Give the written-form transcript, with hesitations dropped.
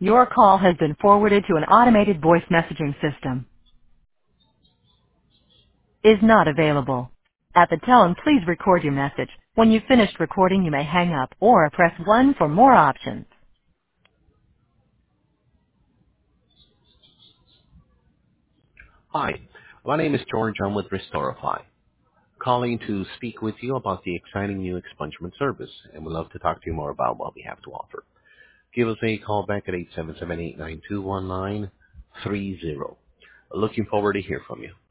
Your call has been forwarded to an automated voice messaging system. Is not available. At the tone, please record your message. When you've finished recording, you may hang up or press 1 for more options. Hi, my name is George. I'm with Restorify, calling to speak with you about the exciting new expungement service, and we'd love to talk to you more about what we have to offer. Give us a call back at 877-892-1930. Looking forward to hear from you.